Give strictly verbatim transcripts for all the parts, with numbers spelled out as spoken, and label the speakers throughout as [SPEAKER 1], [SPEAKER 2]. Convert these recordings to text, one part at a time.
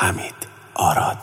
[SPEAKER 1] حمید آراد.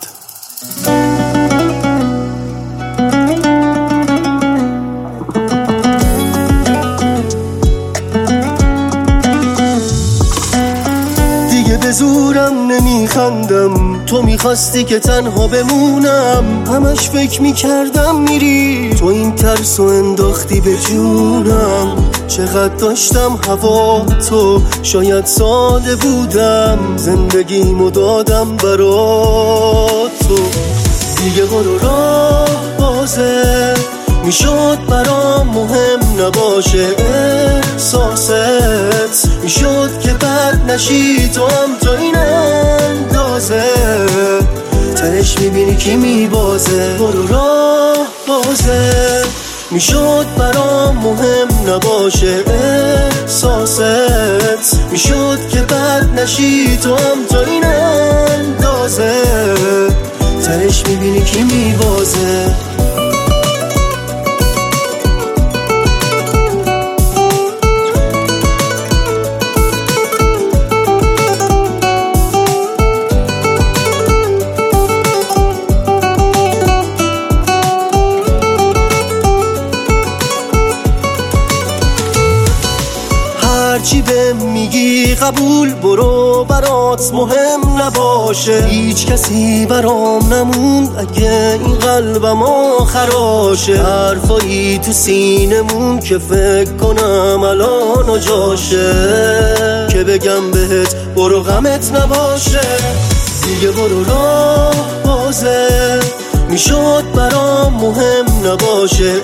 [SPEAKER 2] دیگه به زورم نمیخندم، تو میخواستی که تنها بمونم. همش فکر میکردم میری، تو این ترسو انداختی به جونم. چقدر داشتم هوا تو، شاید ساده بودم، زندگیمو دادم برا تو. دیگه برو راه بازه، میشد برام مهم نباشه احساست، میشد که بد نشی تو هم تا این اندازه. تهش میبینی کی میبازه، برو راه بازه، میشد برام مهم نباشه احساست، میشد که بد نشی تو هم تا این اندازه. تهش میبینی کی میبازه. هرچی بهم میگی قبول، برو برات مهم نباشه. هیچ کسی برام نموند اگه این قلبم آخراشه. حرفایی تو سینمون که فکر کنم الان و جاشه، که بگم بهت برو غمت نباشه. دیگه برو راه بازه، میشد برام مهم نباشه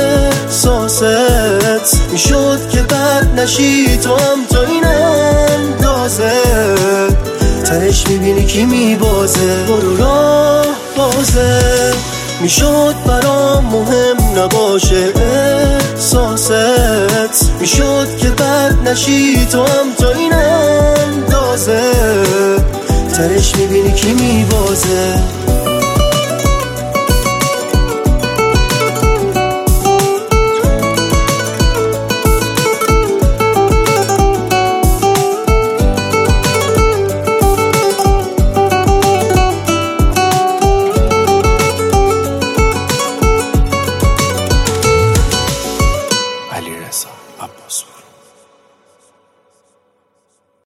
[SPEAKER 2] احساست، میشد که بد نشی تو هم تا این اندازه. تهش میبینی کی میبازه، برو راه بازه، میشد برام مهم نباشه احساست، میشد که بد نشی تو هم تا این اندازه. تهش میبینی کی میبازه.